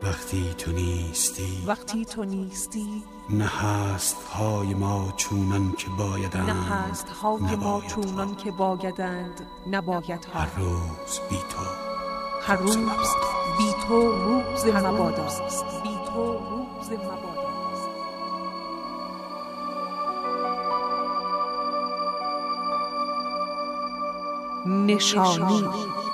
وقتی تو نیستی، وقتی تو نیستی، نه هست های ما چونان که بایدند، نه هست های ما چونان که بایدند، نباید ها. هر روز بی تو، هر روز بی تو روز مباداست، بی تو روز مباداست. نشانی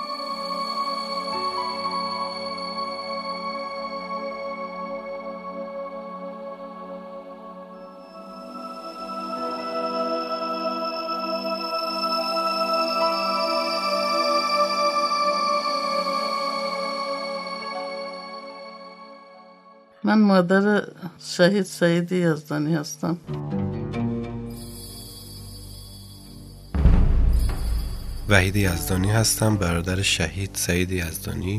من مادر شهید سعید یزدانی هستم. وحید یزدانی هستم، برادر شهید سعید یزدانی.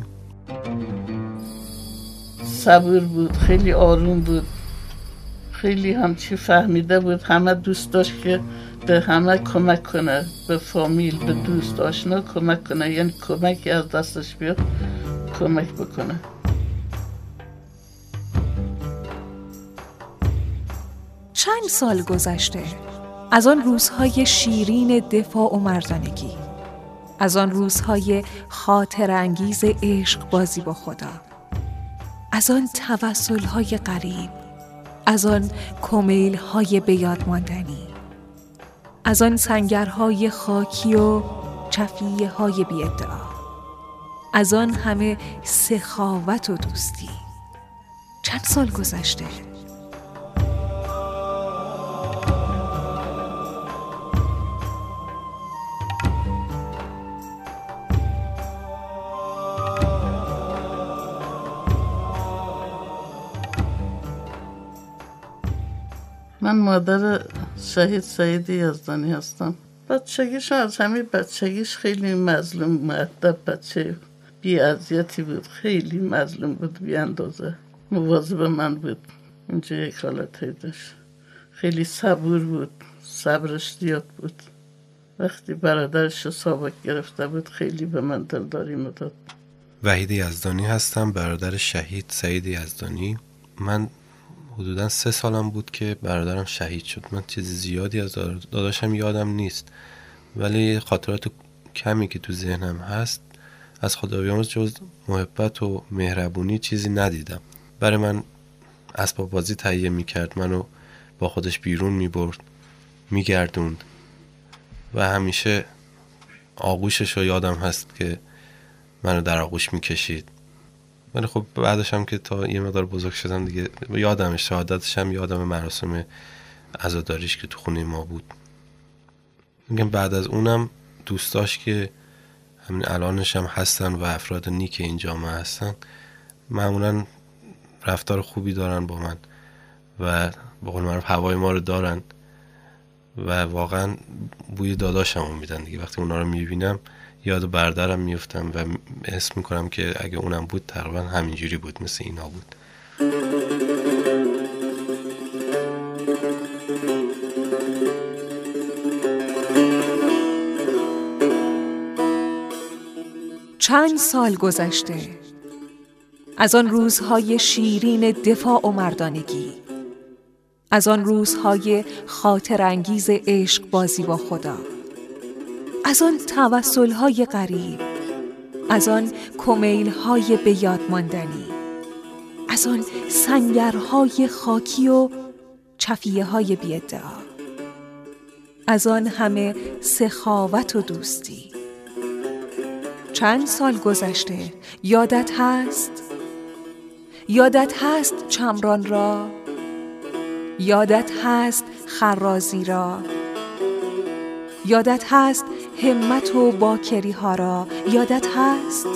صبور بود، خیلی آروم بود، خیلی همچی فهمیده بود، همه دوست داشت که به همه کمک کنه، به فامیل، به دوست آشنا کمک کنه، یعنی کمکی از دستش بیاد کمک بکنه. چند سال گذشته از آن روزهای شیرین دفاع و مردانگی، از آن روزهای خاطر انگیز عشق بازی با خدا، از آن توسلهای غریب، از آن کمیلهای بیاد ماندنی، از آن سنگرهای خاکی و چفیه‌های بی ادعا، از آن همه سخاوت و دوستی. چند سال گذشته. من مادر شهید سعید یزدانی هستم. بچگیش از همین بچگیش خیلی مظلوم مؤدب بچه بی اذیتی بود، خیلی مظلوم بود بی اندازه، مواظب من بود. اینجا یک حالتی داشت، خیلی صبور بود، صبرش زیاد بود. وقتی برادرش سابق گرفته بود خیلی به من دلداری میداد. وحید یزدانی هستم، برادر شهید سعید یزدانی. من حدوداً 3 سالم بود که برادرم شهید شد. من چیز زیادی از داداشم یادم نیست، ولی خاطرات کمی که تو ذهنم هست از خدابیامرز جز محبت و مهربونی چیزی ندیدم. برای من اسباب بازی تهیه میکرد، منو با خودش بیرون میبرد، میگردوند و همیشه آغوشش رو یادم هست که منو در آغوش میکشید. ولی خب بعدش هم که تا یه مقدار بزرگ شدم دیگه یادم شهادتش هم یادم مراسم عزاداریش که تو خونه ما بود. میگم بعد از اونم دوستاش که همین الانش هم هستن و افراد نیک این جامعه هستن معمولا رفتار خوبی دارن با من و به قول معروف هوای ما رو دارن و واقعا بوی داداشمو میدن دیگه. وقتی اونا رو میبینم یاد برادرم میفتم و حس میکنم که اگه اونم بود تقریبا همینجوری بود، مثل اینا بود. چند سال گذشته از آن روزهای شیرین دفاع و مردانگی، از آن روزهای خاطر انگیز عشق بازی با خدا، از آن توسلهای غریب، از آن کمیلهای بیاد ماندنی، از آن سنگرهای خاکی و چفیه‌های بی ادعا، از آن همه سخاوت و دوستی. چند سال گذشته. یادت هست؟ یادت هست چمران را؟ یادت هست خرازی را؟ یادت هست همت و باکری ها را؟ یادت هست؟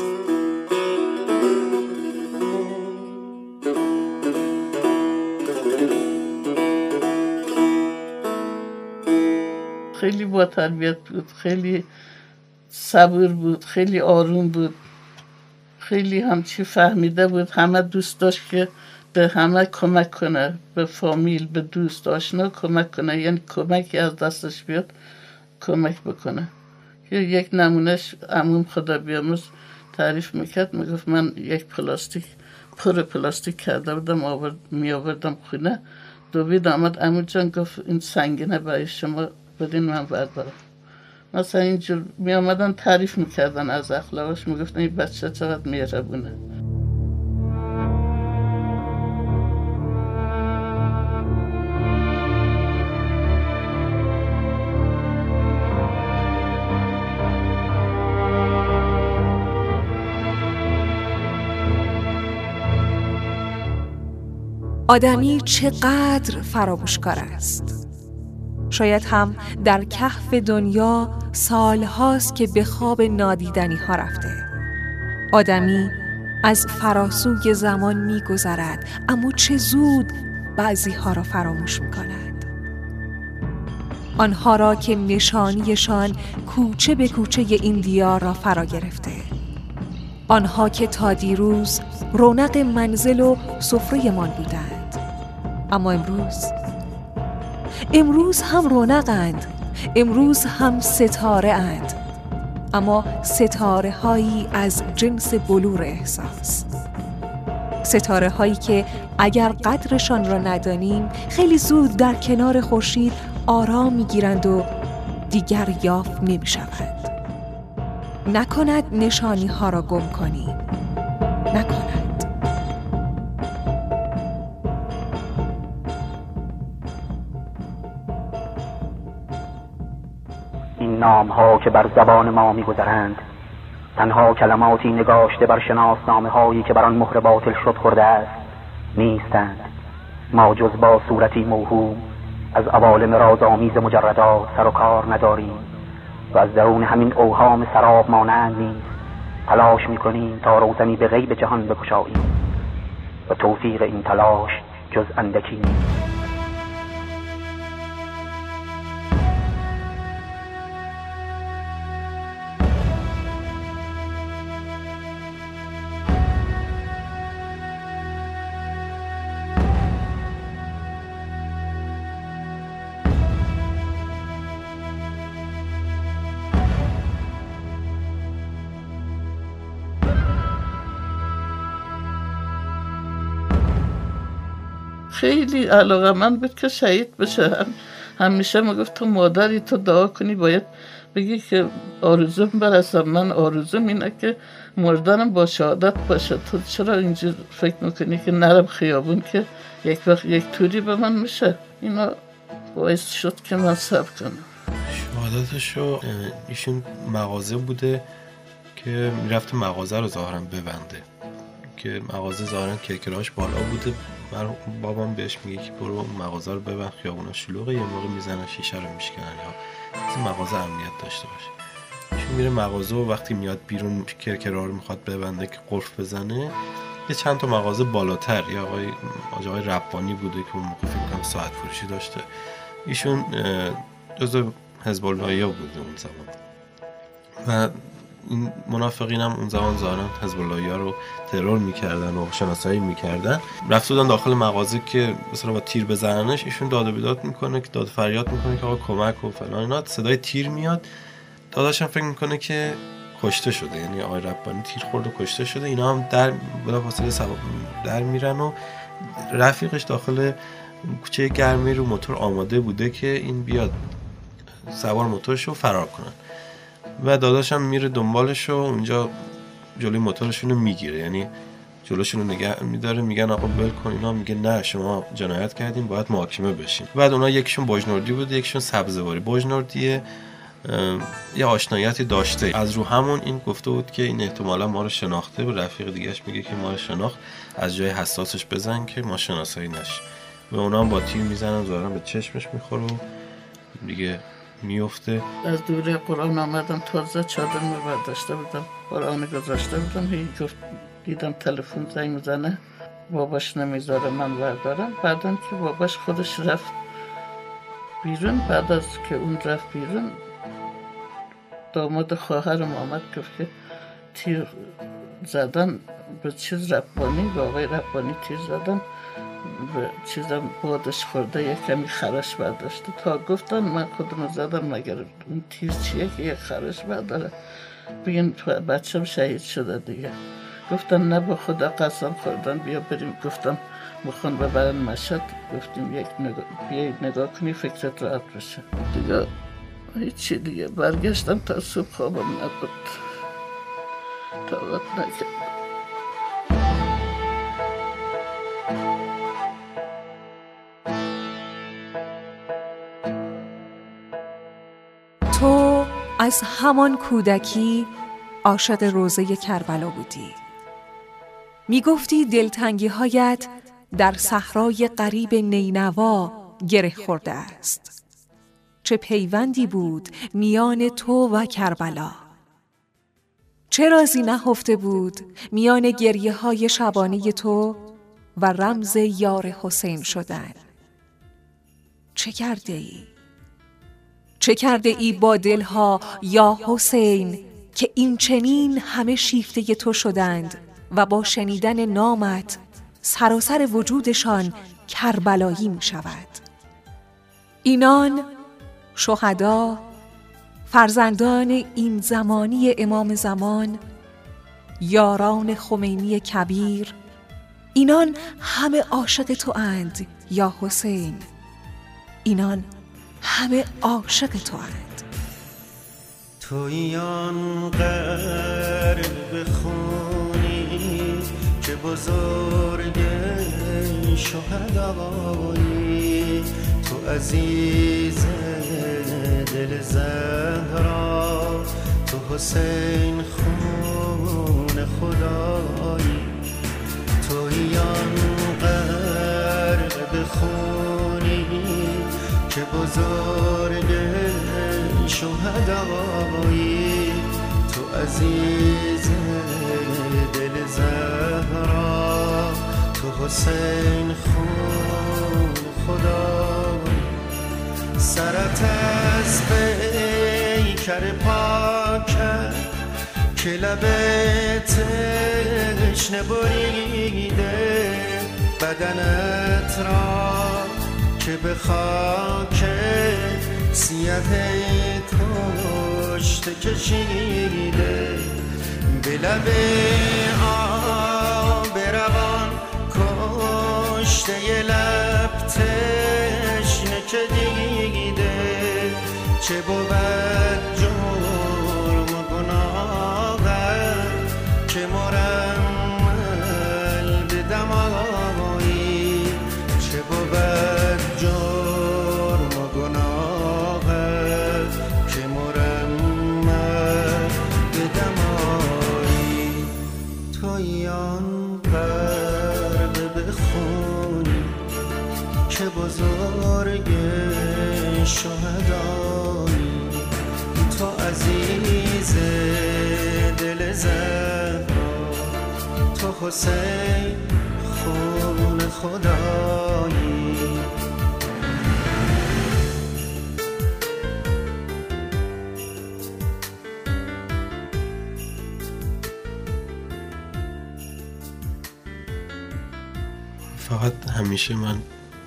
خیلی با تربیت بود، خیلی صبور بود، خیلی آروم بود، خیلی همچی فهمیده بود، همه دوست داشت که به همه کمک کنه، به فامیل، به دوست آشنا کمک کنه، یعنی کمکی از دستش بیاد کمک بکنه. یک نمونهش عموم خدا بیامرز تعریف میکرد، میگفت من یک پلاستیک پر پلاستیک کرده بودم می آوردم خونه. دوید آمد عمو جان گفت این سنگینه برای شما بدین من بردارم. مثلا اینجور می آمدن تعریف میکردن از اخلاقش، میگفتن این بچه چقدر مهربونه. آدمی چقدر فراموشکار است. شاید هم در کهف دنیا سالهاست که به خواب نادیدنی ها رفته. آدمی از فراسوی زمان می گذرد، اما چه زود بعضی ها را فراموش می کند. آنها را که نشانیشان کوچه به کوچه این دیار را فرا گرفته. آنها که تا دیروز رونق منزل و سفره من بودند، اما امروز هم رونقند، امروز هم ستاره اند، اما ستاره هایی از جنس بلور احساس. ستاره هایی که اگر قدرشان را ندانیم خیلی زود در کنار خورشید آرام میگیرند و دیگر یافت نمی شود. نکند نشانی ها را گم کنیم، نکند. این نام ها که بر زبان ما می گذرند تنها کلماتی نگاشته بر شناسنامه هایی که بر آن مهر باطل شد خورده است نیستند. ما جز با صورتی موهوم از عوالم رازآمیز مجردات سر و کار نداریم و از درون همین اوهام سراب مانند نیز تلاش میکنیم تا روزنی به غیب جهان بگشاییم و توفیق این تلاش جز اندکی نیست. خیلی علاقه‌مند بود که شهید بشه. همیشه میگفت تو مادری، تو دعا کنی باید بگی که آرزوم برسم. من آرزوم اینه که مردنم با شهادت باشه. تو چرا اینجور فکر میکنی که نرم خیابون که یک وقت یک توری به من میشه؟ اینا باعث شد که من صبر کنم. شهادتشو ایشون مغازه بوده که میرفت مغازه رو ظاهرا ببنده، که مغازه ظاهرا کرکراش بالا بوده. بابام بهش میگه که برو مغازه رو ببند، خیابونا شلوغه، یه موقع میزنن شیشه رو میشکنن یا این مغازه امنیت داشته باشه. ایشون میره مغازه و وقتی میاد بیرون کرکرا رو میخواد ببنده که قفل بزنه، یه چند تا مغازه بالاتر یه آقای ربانی بوده که اون موقع فکر کنم ساعت فروشی داشته. ایشون جزو حزب اللهیا بوده اون زمان و این منافقین هم اون زمان ظاهرا حزب اللهیا رو ترور میکردن و شناسایی میکردن. رفت بودن داخل مغازه که مثلا با تیر بزننش. ایشون داد و بیداد میکنه که داد فریاد میکنه که آقا کمک و فلان اینا. صدای تیر میاد. داداشم فکر میکنه که کشته شده، یعنی آقای ربانی تیر خورد و کشته شده. اینا هم در بلافاصله در میرن و رفیقش داخل کوچه گرمی رو موتور آماده بوده که این بیاد سوار موتورش رو فرار کنن و داداشم میره دنبالش و اونجا جلوی موتورشون رو میگیره، یعنی جلوشون رو نگه میداره. میگن آقا ول کن. اینا میگه نه شما جنایت کردین، باید محاکمه بشین. بعد اونا یکیشون بجنوردی بوده، یکیشون سبزواری. بجنوردی یه آشنایتی داشته، از رو همون این گفته بود که این احتمالا ما رو شناخته. به رفیق دیگهش میگه که ما رو شناخت، از جای حساسش بزن که ما شناسایی نشه. و اونا هم با تیر میزنن، ظاهرا به چشمش میخوره و دیگه میفته. از دوره قرآن آمدم، تازه چادرم رو برداشته بودم، قرآن گذاشته بودم. گفت دیدم تلفن زنگ میزنه، باباش نمیذاره من بردارم. بعدم که باباش خودش رفت بیرون، بعد از که اون رفت بیرون داماد خواهرم آمد گفت که تیر زدن به چیز ربانی، به آقای ربانی تیر زدن، به چیزم بادش خورده، یک کمی خرش برداشته. تا گفتن من خودم زدم، مگر اون تیر چیه که یک خرش برداره؟ بگین بچه‌م شهید شده دیگه. گفتن نه به خدا قسم خوردن بیا بریم. گفتم میخوان ببرن مشهد. گفتیم یک نگاه کنی فکرت راحت بشه دیگه. هیچی دیگه. برگشتم تا صبح خوابم نبود، طاقت نکرد. تو از همان کودکی عاشق روضه کربلا بودی. می گفتی دلتنگی هایت در صحرای غریب نینوا گره خورده است. چه پیوندی بود میان تو و کربلا. چه رازی نهفته بود میان گریه های شبانه تو و رمز یار حسین شدن. چه کرده ای؟ چه کرده ای با دلها یا حسین که این چنین همه شیفته تو شدند و با شنیدن نامت سراسر وجودشان کربلایی می شود؟ اینان شهدا، فرزندان این زمانی امام زمان، یاران خمینی کبیر، اینان همه عاشق تو اند یا حسین. اینان همه عاشق تو اند. توی آن غرب خونی که بزرگ شهدایی، تو عزیز دل زهرا، تو حسین خون خدایی. توی آن غرب خونی که بزرگ شهدایی، تو عزیز دل زهرا، تو حسین خون خدایی. سرت از پیکر پاکت که لب تشنه بریده، بدنت را که به خاک سیه کشته کشیده، به لب آب روان کشته لب تشنه که دیده. چه بود جرم و گناهت که مرمل به دمایی، چه بود جرم و گناهت که مرمل به دمایی. توی آن غرب بخونی که بزرگ شهدایی، تو عزیز دل زهرا، تو حسین خون خدایی. فقط همیشه من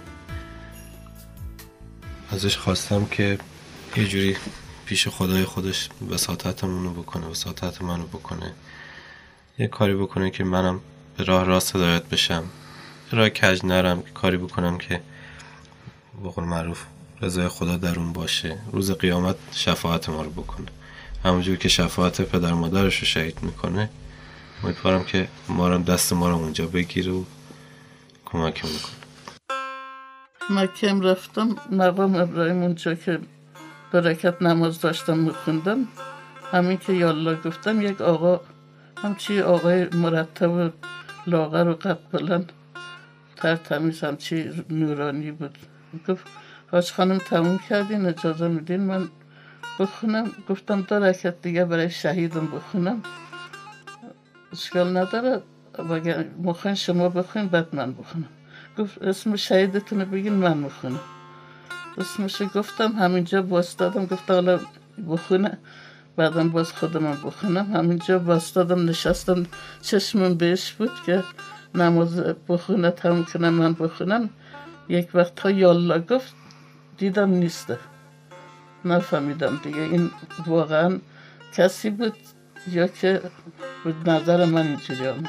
ازش خواستم که یه جوری پیش خدای خودش وساطتمونو بکنه، وساطت منو بکنه، یه کاری بکنه که منم به راه راست هدایت بشم، به راه کج نرم، کاری بکنم که به قول معروف رضای خدا در اون باشه، روز قیامت شفاعت ما رو بکنه، همونجور که شفاعت پدر مادرش رو شهید میکنه. امیدوارم که دست ما رو اونجا بگیره و کمکمون کنه. مکه رفتم مقام ابراهیم، اونجا که برکت نماز داشتم میخوندم، همین که یالله گفتم یک آقا، همچی آقای مرتب و لاغر و قد بلند ترتمیز، همچی نورانی بود. گفت حاج خانم تموم کردین، اجازه میدین من بخونم؟ گفتم 2 رکعت دیگه برای شهیدم بخونم. اشکال نداره، اگر مخواین شما بخونین بعد من بخونم. گفت اسم شهیدتون رو بگین من میخونم. اسمش گفتم، همینجا باستادم، گفتم حالا بخونه بعدم باز خودم بخونم. همینجا باستادم، نشستم، چشمم بهش بود که نماز بخونه تموم کنم من بخونم. یک وقت تا یالله گفت، دیدم نیسته، نفهمیدم دیگه این واقعا کسی بود یا که به نظر من اینجوری آمد.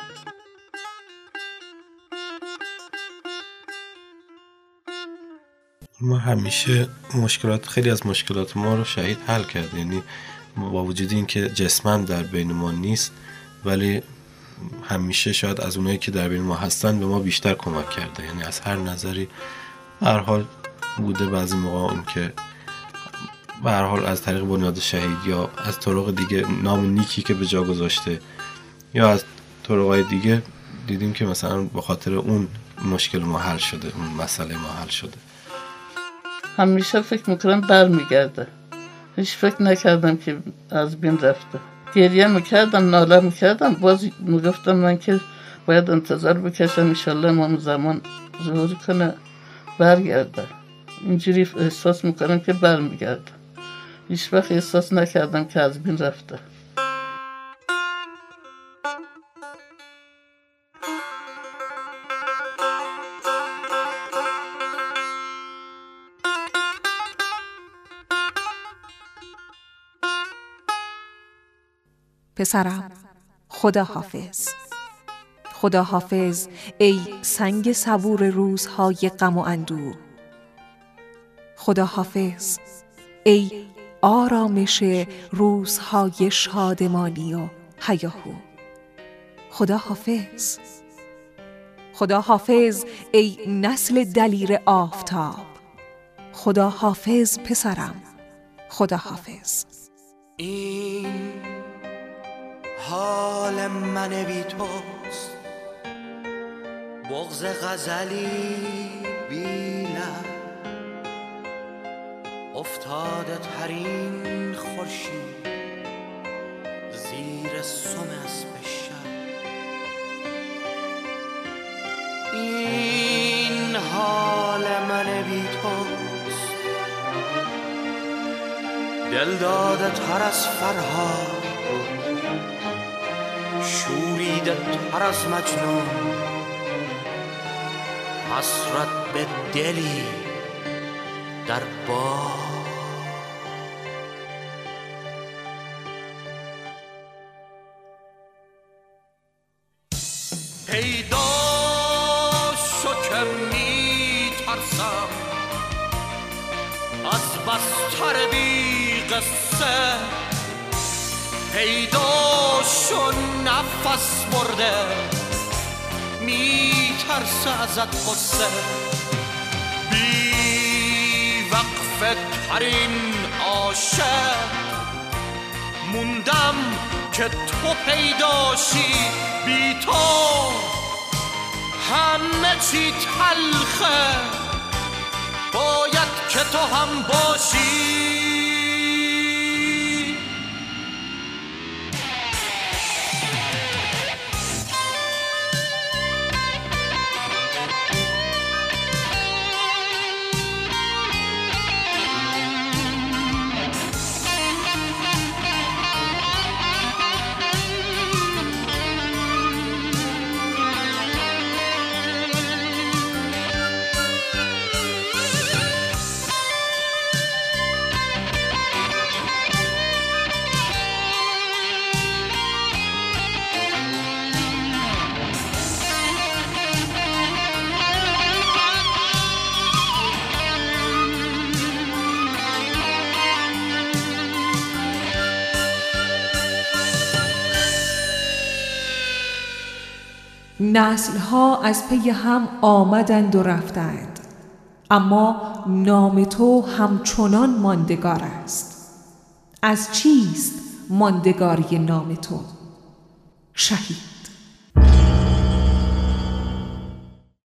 ما همیشه خیلی از مشکلات ما رو شهید حل کرده، یعنی با وجود این که جسماً در بین ما نیست ولی همیشه شاید از اونایی که در بین ما هستن به ما بیشتر کمک کرده، یعنی از هر نظری به هر حال بوده. بعضی موقع اون که به هر حال از طریق بنیاد شهید یا از طرق دیگه نام نیکی که به جا گذاشته یا از طرقای دیگه دیدیم که مثلا به خاطر اون مشکل ما حل شده، اون مسئله ما حل شده. همیشه فکر میکنم برمیگرده، هیچ فکر نکردم که از بین رفته. گریه میکردم، ناله میکردم، باز میگفتم من که باید انتظار بکشم انشالله امام زمان ظهور کنه برگرده. اینجوری احساس میکنم که برمیگرده، هیچ وقت احساس نکردم که از بین رفته. پسرم، خدا حافظ. خدا حافظ ای سنگ صبور روزهای غم و اندوه. خدا حافظ ای آرامش روزهای شادمانی و هیاهو. خدا حافظ. خدا حافظ ای نسل دلیر آفتاب. خدا حافظ پسرم، خدا حافظ. این حال من بی توست، بغض غزلی بی لب، افتاده ترین خورشید زیر سم اسب شب. این حال من بی توست، دل داده تر از فرهاد، شوریده تر از مجنون، حسرت به دلی در باد. پیدا شو که می ترسم از بستر بی قصه، پیدا شو نفس برده می ترسه ازت قصه، بی وقفه ترین عاشق موندم که تو پیداشی، بی تو همه چی تلخه، باید که تو هم باشی. نسل‌ها از پی هم آمدند و رفتند، اما نام تو همچنان ماندگار است. از چیست ماندگاری نام تو؟ شهید.